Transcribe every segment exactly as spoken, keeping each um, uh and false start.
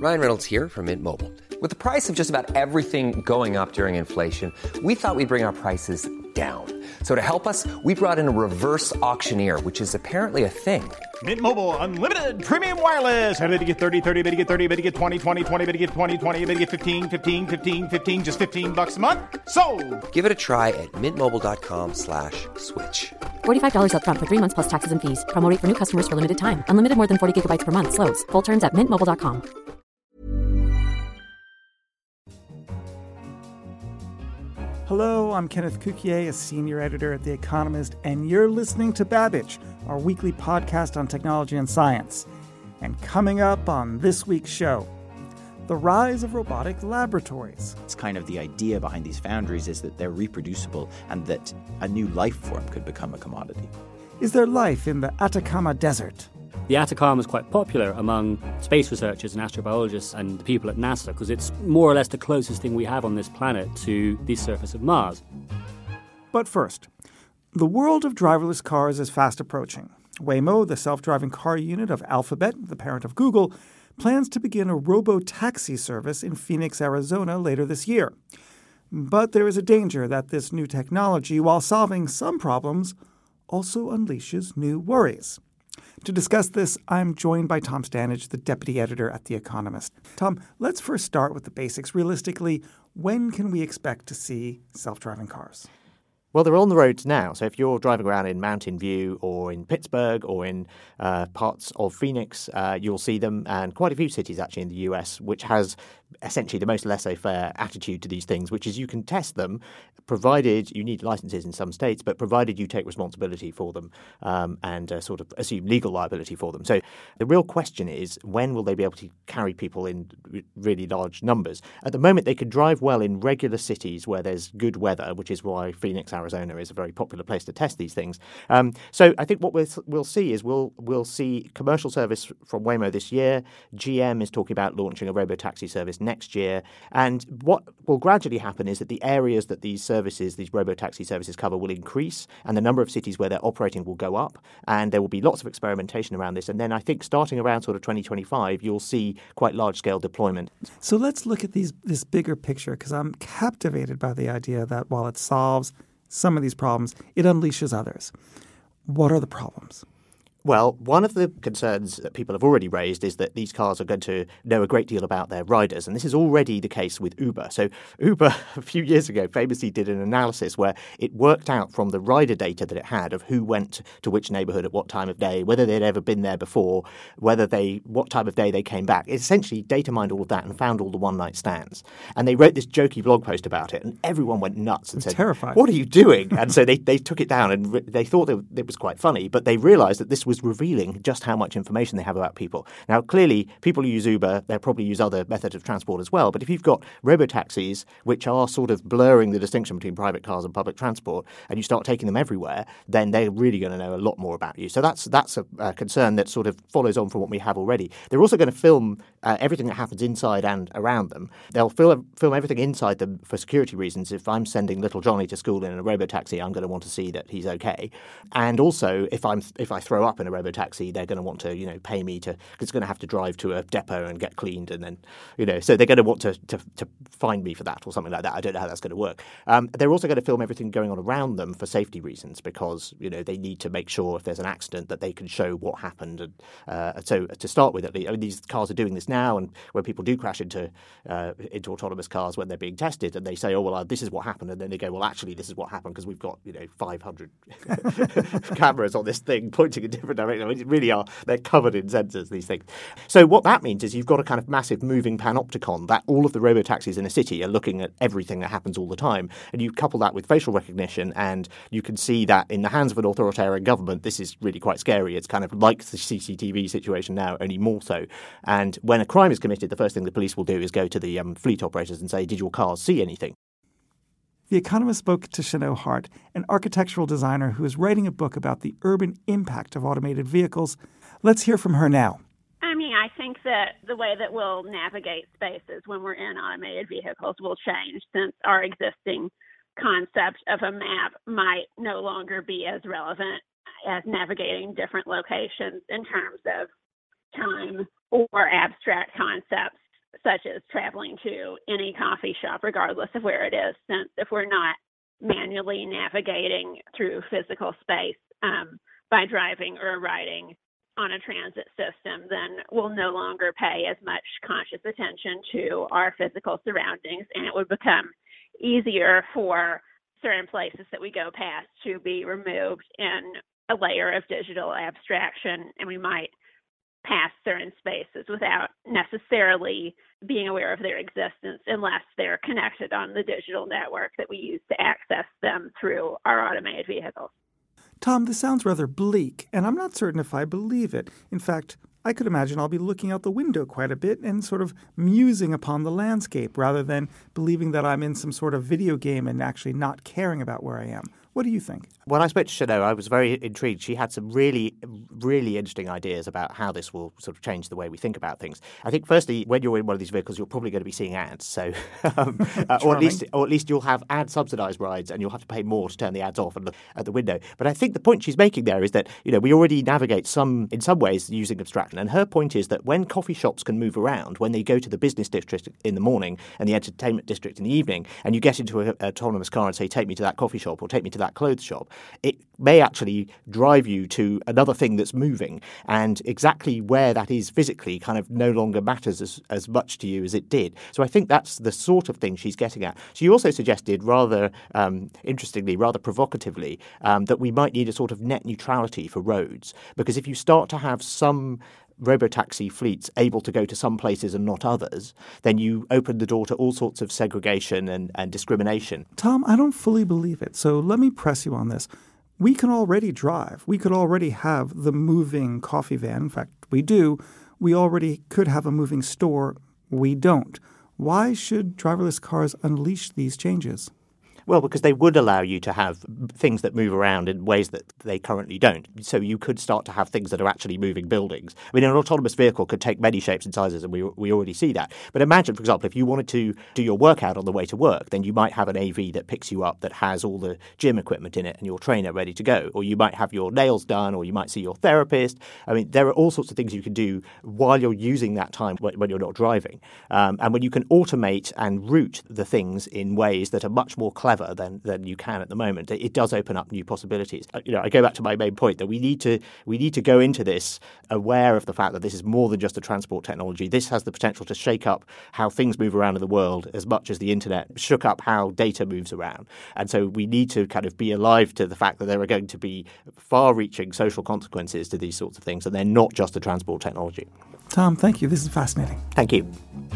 Ryan Reynolds here from Mint Mobile. With the price of just about everything going up during inflation, we thought we'd bring our prices down. So to help us, we brought in a reverse auctioneer, which is apparently a thing. Mint Mobile Unlimited Premium Wireless. How to get thirty, thirty, how to get thirty, how to get twenty, twenty, twenty, how to get twenty, twenty, how to get fifteen, fifteen, fifteen, fifteen, just fifteen bucks a month? Sold! Give it a try at mintmobile.com slash switch. forty-five dollars up front for three months plus taxes and fees. Promo rate for new customers for limited time. Unlimited more than forty gigabytes per month. Slows full terms at mint mobile dot com. Hello, I'm Kenneth Cukier, a senior editor at The Economist, and you're listening to Babbage, our weekly podcast on technology and science. And coming up on this week's show, the rise of robotic laboratories. It's kind of the idea behind these foundries is that they're reproducible and that a new life form could become a commodity. Is there life in the Atacama Desert? The Atacama is quite popular among space researchers and astrobiologists and the people at NASA because it's more or less the closest thing we have on this planet to the surface of Mars. But first, the world of driverless cars is fast approaching. Waymo, the self-driving car unit of Alphabet, the parent of Google, plans to begin a robo-taxi service in Phoenix, Arizona later this year. But there is a danger that this new technology, while solving some problems, also unleashes new worries. To discuss this, I'm joined by Tom Standage, the deputy editor at The Economist. Tom, let's first start with the basics. Realistically, when can we expect to see self-driving cars? Well, they're on the roads now. So if you're driving around in Mountain View or in Pittsburgh or in uh, parts of Phoenix, uh, you'll see them, and quite a few cities actually in the U S, which has essentially the most laissez-faire attitude to these things, which is you can test them, provided you need licenses in some states, but provided you take responsibility for them um, and uh, sort of assume legal liability for them. So the real question is, when will they be able to carry people in r- really large numbers? At the moment, they can drive well in regular cities where there's good weather, which is why Phoenix, Arizona is a very popular place to test these things. Um, so I think what we'll, we'll see is we'll we'll see commercial service from Waymo this year. G M is talking about launching a robo-taxi service next year. And what will gradually happen is that the areas that these services, these robo-taxi services cover will increase, and the number of cities where they're operating will go up, and there will be lots of experimentation around this. And then I think starting around sort of twenty twenty-five, you'll see quite large-scale deployment. So let's look at these this bigger picture, because I'm captivated by the idea that while it solves some of these problems, it unleashes others. What are the problems? Well, one of the concerns that people have already raised is that these cars are going to know a great deal about their riders. And this is already the case with Uber. So Uber, a few years ago, famously did an analysis where it worked out from the rider data that it had of who went to which neighborhood at what time of day, whether they'd ever been there before, whether they, what time of day they came back. It essentially data mined all of that and found all the one-night stands. And they wrote this jokey blog post about it, and everyone went nuts and said, terrifying. What are you doing? And so they, they took it down, and re- they thought it, it was quite funny, but they realized that this was was revealing just how much information they have about people. Now, clearly, people who use Uber, they'll probably use other methods of transport as well. But if you've got robo-taxis, which are sort of blurring the distinction between private cars and public transport, and you start taking them everywhere, then they're really going to know a lot more about you. So that's that's a, a concern that sort of follows on from what we have already. They're also going to film uh, everything that happens inside and around them. They'll film, film everything inside them for security reasons. If I'm sending little Johnny to school in a robo-taxi, I'm going to want to see that he's okay. And also, if I'm if I throw up in a robo-taxi, they're going to want to, you know, pay me to, because it's going to have to drive to a depot and get cleaned, and then, you know, so they're going to want to, to, to find me for that or something like that. I don't know how that's going to work. Um, they're also going to film everything going on around them for safety reasons, because, you know, they need to make sure if there's an accident that they can show what happened. And uh, so to start with, at least, I mean, these cars are doing this now, and when people do crash into uh, into autonomous cars when they're being tested, and they say, oh, well, uh, this is what happened, and then they go, well, actually, this is what happened because we've got, you know, five hundred cameras on this thing pointing in different directions. I mean, it really are, they're covered in sensors, these things. So what that means is you've got a kind of massive moving panopticon that all of the robo-taxis in a city are looking at everything that happens all the time. And you couple that with facial recognition, and you can see that in the hands of an authoritarian government, this is really quite scary. It's kind of like the C C T V situation now, only more so. And when a crime is committed, the first thing the police will do is go to the um, fleet operators and say, did your cars see anything? The Economist spoke to Chanel Hart, an architectural designer who is writing a book about the urban impact of automated vehicles. Let's hear from her now. I mean, I think that the way that we'll navigate spaces when we're in automated vehicles will change, since our existing concept of a map might no longer be as relevant as navigating different locations in terms of time or abstract concepts such as traveling to any coffee shop, regardless of where it is, since if we're not manually navigating through physical space um, by driving or riding on a transit system, then we'll no longer pay as much conscious attention to our physical surroundings, and it would become easier for certain places that we go past to be removed in a layer of digital abstraction, and we might pass certain spaces without necessarily being aware of their existence unless they're connected on the digital network that we use to access them through our automated vehicles. Tom, this sounds rather bleak, and I'm not certain if I believe it. In fact, I could imagine I'll be looking out the window quite a bit and sort of musing upon the landscape rather than believing that I'm in some sort of video game and actually not caring about where I am. What do you think? When I spoke to Chanel, I was very intrigued. She had some really, really interesting ideas about how this will sort of change the way we think about things. I think, firstly, when you're in one of these vehicles, you're probably going to be seeing ads. So, um, uh, or at least, or at least you'll have ad-subsidized rides, and you'll have to pay more to turn the ads off and look at the window. But I think the point she's making there is that, you know, we already navigate some, in some ways, using abstraction. And her point is that when coffee shops can move around, when they go to the business district in the morning and the entertainment district in the evening, and you get into an autonomous car and say, take me to that coffee shop or take me to that clothes shop, it may actually drive you to another thing that's moving, and exactly where that is physically kind of no longer matters as, as much to you as it did. So I think that's the sort of thing she's getting at. She also suggested, rather um, interestingly, rather provocatively, um, that we might need a sort of net neutrality for roads, because if you start to have some robotaxi fleets able to go to some places and not others, then you open the door to all sorts of segregation and, and discrimination. Tom, I don't fully believe it, so let me press you on this. We can already drive. We could already have the moving coffee van. In fact, we do. We already could have a moving store. We don't. Why should driverless cars unleash these changes? Well, because they would allow you to have things that move around in ways that they currently don't. So you could start to have things that are actually moving buildings. I mean, an autonomous vehicle could take many shapes and sizes, and we we already see that. But imagine, for example, if you wanted to do your workout on the way to work, then you might have an A V that picks you up that has all the gym equipment in it and your trainer ready to go. Or you might have your nails done, or you might see your therapist. I mean, there are all sorts of things you can do while you're using that time when you're not driving. Um, and when you can automate and route the things in ways that are much more clever Than, than you can at the moment, it does open up new possibilities. You know, I go back to my main point that we need to we need to go into this aware of the fact that this is more than just a transport technology. This has the potential to shake up how things move around in the world as much as the internet shook up how data moves around. And so we need to kind of be alive to the fact that there are going to be far-reaching social consequences to these sorts of things, and they're not just a transport technology. Tom, thank you. This is fascinating. Thank you.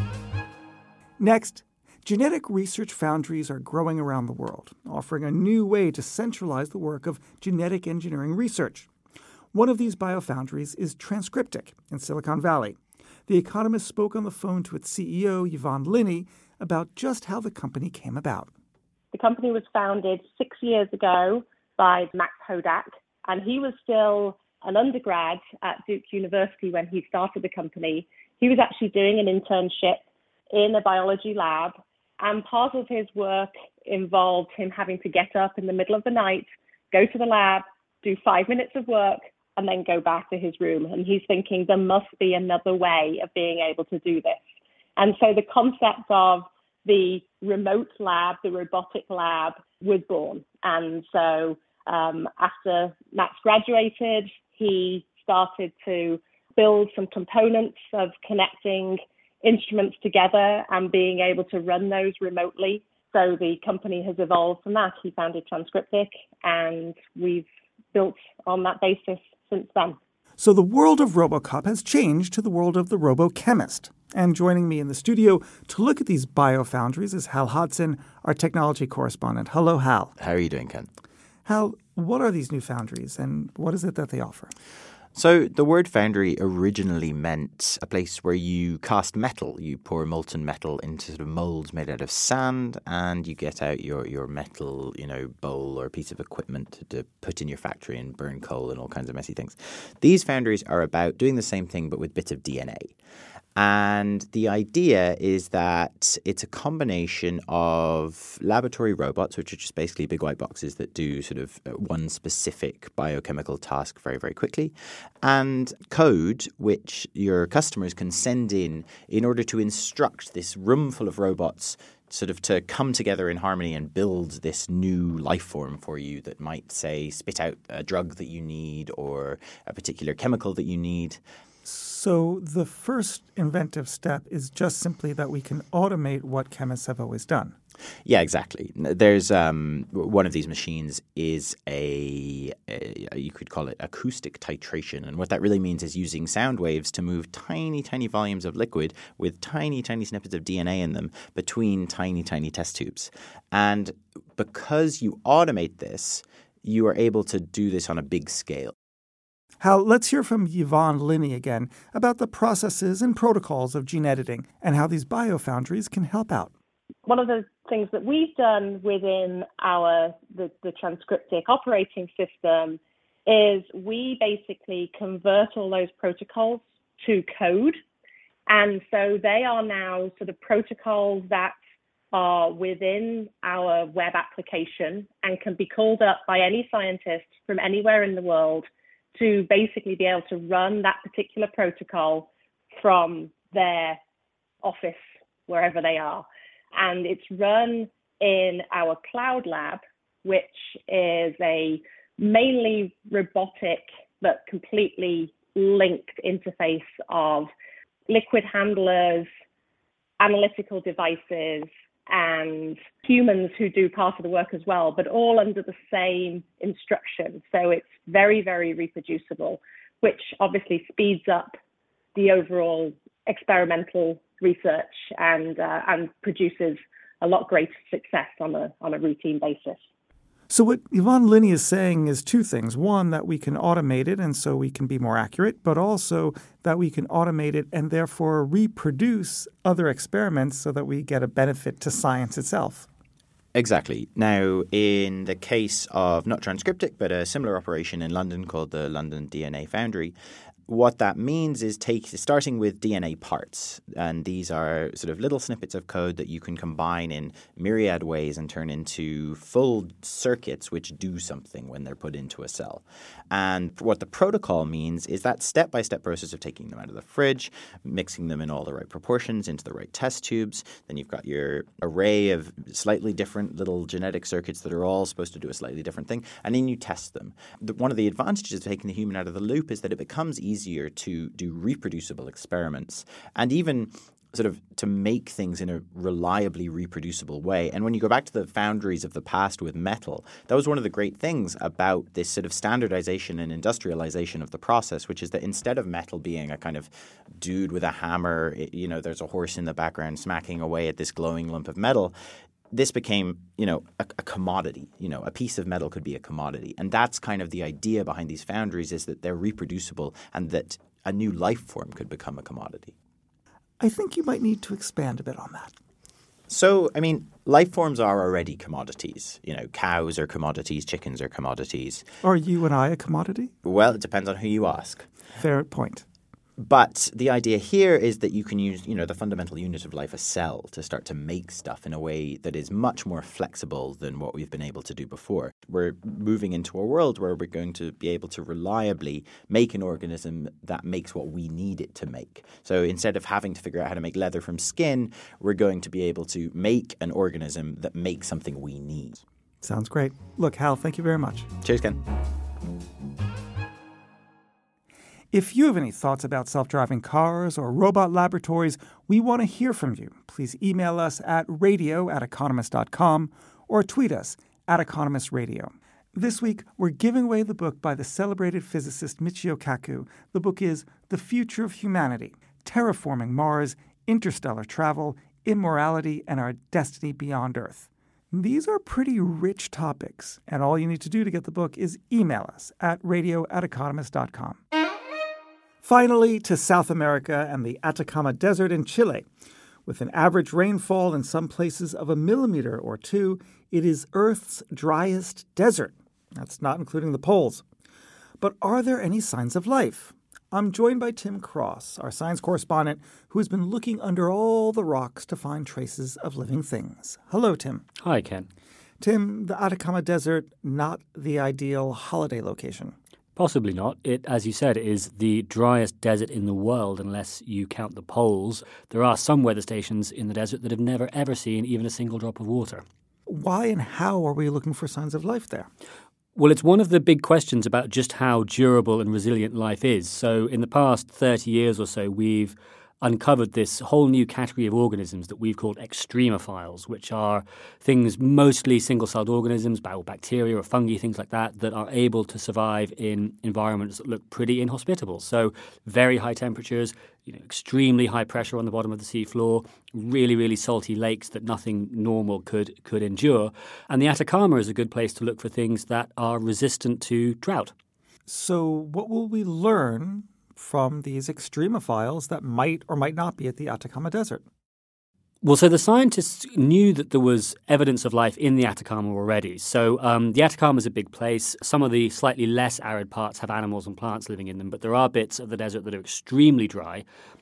Next, genetic research foundries are growing around the world, offering a new way to centralize the work of genetic engineering research. One of these biofoundries is Transcriptic in Silicon Valley. The Economist spoke on the phone to its C E O, Yvonne Linney, about just how the company came about. The company was founded six years ago by Max Hodak, and he was still an undergrad at Duke University when he started the company. He was actually doing an internship in a biology lab, and part of his work involved him having to get up in the middle of the night, go to the lab, do five minutes of work, and then go back to his room. And he's thinking there must be another way of being able to do this. And so the concept of the remote lab, the robotic lab, was born. And so um, after Max graduated, he started to build some components of connecting instruments together and being able to run those remotely. So the company has evolved from that. He founded Transcriptic, and we've built on that basis since then. So the world of RoboCop has changed to the world of the RoboChemist. And joining me in the studio to look at these biofoundries is Hal Hodson, our technology correspondent. Hello, Hal. How are you doing, Ken? Hal, what are these new foundries, and what is it that they offer? So the word foundry originally meant a place where you cast metal. You pour molten metal into sort of molds made out of sand, and you get out your, your metal, you know, bowl or piece of equipment to, to put in your factory and burn coal and all kinds of messy things. These foundries are about doing the same thing but with bits of D N A. And the idea is that it's a combination of laboratory robots, which are just basically big white boxes that do sort of one specific biochemical task very, very quickly, and code, which your customers can send in in order to instruct this room full of robots sort of to come together in harmony and build this new life form for you that might, say, spit out a drug that you need or a particular chemical that you need. So the first inventive step is just simply that we can automate what chemists have always done. Yeah, exactly. There's um, one of these machines is a, a you could call it acoustic titration, and what that really means is using sound waves to move tiny, tiny volumes of liquid with tiny, tiny snippets of D N A in them between tiny, tiny test tubes. And because you automate this, you are able to do this on a big scale. Hal, let's hear from Yvonne Linney again about the processes and protocols of gene editing and how these biofoundries can help out. One of the things that we've done within our the, the Transcriptic operating system is we basically convert all those protocols to code. And so they are now sort of protocols that are within our web application and can be called up by any scientist from anywhere in the world to basically be able to run that particular protocol from their office, wherever they are. And it's run in our cloud lab, which is a mainly robotic but completely linked interface of liquid handlers, analytical devices, and humans who do part of the work as well, but all under the same instruction. So it's very, very reproducible, which obviously speeds up the overall experimental research and uh, and produces a lot greater success on a on a routine basis. So what Yvonne Linney is saying is two things. One, that we can automate it and so we can be more accurate, but also that we can automate it and therefore reproduce other experiments so that we get a benefit to science itself. Exactly. Now, in the case of not Transcriptic, but a similar operation in London called the London D N A Foundry, what that means is take starting with D N A parts, and these are sort of little snippets of code that you can combine in myriad ways and turn into full circuits which do something when they're put into a cell. And what the protocol means is that step-by-step process of taking them out of the fridge, mixing them in all the right proportions into the right test tubes. Then you've got your array of slightly different little genetic circuits that are all supposed to do a slightly different thing, and then you test them. The, one of the advantages of taking the human out of the loop is that it becomes easier easier to do reproducible experiments and even sort of to make things in a reliably reproducible way. And when you go back to the foundries of the past with metal, that was one of the great things about this sort of standardization and industrialization of the process, which is that instead of metal being a kind of dude with a hammer, it, you know, there's a horse in the background smacking away at this glowing lump of metal, this became, you know, a, a commodity. You know, a piece of metal could be a commodity. And that's kind of the idea behind these foundries, is that they're reproducible and that a new life form could become a commodity. I think you might need to expand a bit on that. So, I mean, life forms are already commodities. You know, cows are commodities, chickens are commodities. Are you and I a commodity? Well, it depends on who you ask. Fair point. But the idea here is that you can use, you know, the fundamental unit of life, a cell, to start to make stuff in a way that is much more flexible than what we've been able to do before. We're moving into a world where we're going to be able to reliably make an organism that makes what we need it to make. So instead of having to figure out how to make leather from skin, we're going to be able to make an organism that makes something we need. Sounds great. Look, Hal, thank you very much. Cheers, Ken. If you have any thoughts about self-driving cars or robot laboratories, we want to hear from you. Please email us at radio at economist dot com or tweet us at Economist Radio. This week, we're giving away the book by the celebrated physicist Michio Kaku. The book is The Future of Humanity, Terraforming Mars, Interstellar Travel, Immorality, and Our Destiny Beyond Earth. These are pretty rich topics, and all you need to do to get the book is email us at radio at economist dot com. Finally, to South America and the Atacama Desert in Chile. With an average rainfall in some places of a millimeter or two, it is Earth's driest desert. That's not including the poles. But are there any signs of life? I'm joined by Tim Cross, our science correspondent, who has been looking under all the rocks to find traces of living things. Hello, Tim. Hi, Ken. Tim, the Atacama Desert, not the ideal holiday location. Possibly not. It, as you said, is the driest desert in the world unless you count the poles. There are some weather stations in the desert that have never, ever seen even a single drop of water. Why and how are we looking for signs of life there? Well, it's one of the big questions about just how durable and resilient life is. So in the past thirty years or so, we've uncovered this whole new category of organisms that we've called extremophiles, which are things, mostly single-celled organisms, bacteria or fungi, things like that, that are able to survive in environments that look pretty inhospitable. So very high temperatures, you know, extremely high pressure on the bottom of the seafloor, really, really salty lakes that nothing normal could could endure. And the Atacama is a good place to look for things that are resistant to drought. So what will we learn from these extremophiles that might or might not be at the Atacama Desert? Well, so the scientists knew that there was evidence of life in the Atacama already. So um, the Atacama is a big place. Some of the slightly less arid parts have animals and plants living in them, but there are bits of the desert that are extremely dry.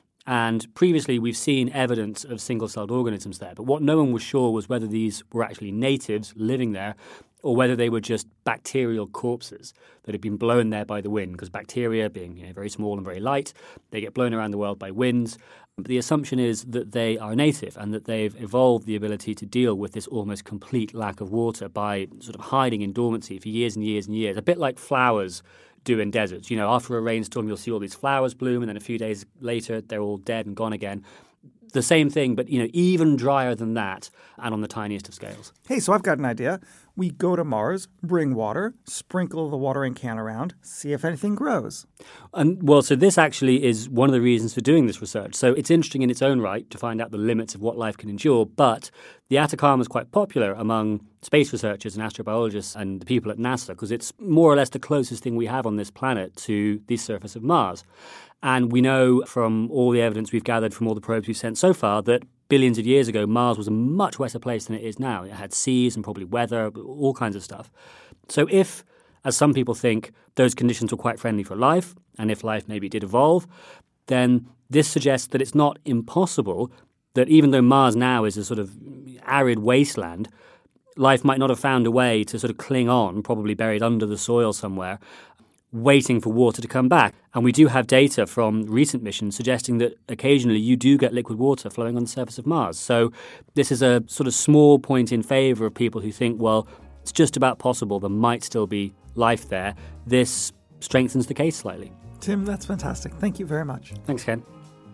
And previously we've seen evidence of single-celled organisms there. But what no one was sure was whether these were actually natives living there or whether they were just bacterial corpses that had been blown there by the wind, because bacteria, being you know, very small and very light, they get blown around the world by winds. But the assumption is that they are native and that they've evolved the ability to deal with this almost complete lack of water by sort of hiding in dormancy for years and years and years, a bit like flowers do in deserts. You know, after a rainstorm, you'll see all these flowers bloom, and then a few days later, they're all dead and gone again. The same thing, but, you know, even drier than that and on the tiniest of scales. Hey, so I've got an idea. We go to Mars, bring water, sprinkle the watering can around, see if anything grows. And well, so this actually is one of the reasons for doing this research. So it's interesting in its own right to find out the limits of what life can endure, but the Atacama is quite popular among space researchers and astrobiologists and the people at NASA because it's more or less the closest thing we have on this planet to the surface of Mars. And we know from all the evidence we've gathered from all the probes we've sent so far that billions of years ago, Mars was a much wetter place than it is now. It had seas and probably weather, all kinds of stuff. So if, as some people think, those conditions were quite friendly for life, and if life maybe did evolve, then this suggests that it's not impossible that even though Mars now is a sort of arid wasteland, life might not have found a way to sort of cling on, probably buried under the soil somewhere, waiting for water to come back. And we do have data from recent missions suggesting that occasionally you do get liquid water flowing on the surface of Mars. So this is a sort of small point in favor of people who think, well, it's just about possible there might still be life there. This strengthens the case slightly. Tim, that's fantastic. Thank you very much. Thanks, Ken.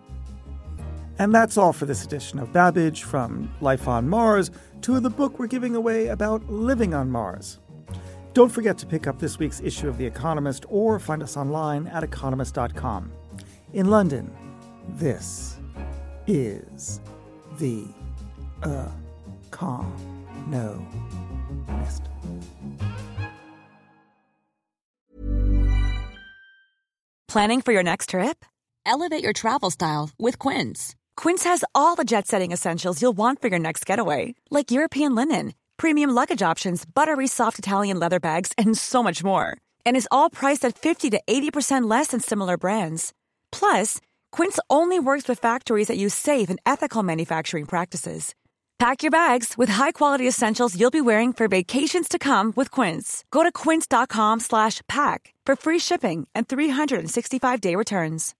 And that's all for this edition of Babbage, from Life on Mars to the book we're giving away about living on Mars. Don't forget to pick up this week's issue of The Economist or find us online at economist dot com. In London, this is The Economist. Planning for your next trip? Elevate your travel style with Quince. Quince has all the jet-setting essentials you'll want for your next getaway, like European linen, premium luggage options, buttery soft Italian leather bags, and so much more. And is all priced at fifty to eighty percent less than similar brands. Plus, Quince only works with factories that use safe and ethical manufacturing practices. Pack your bags with high-quality essentials you'll be wearing for vacations to come with Quince. Go to quince dot com slash pack for free shipping and three sixty-five day returns.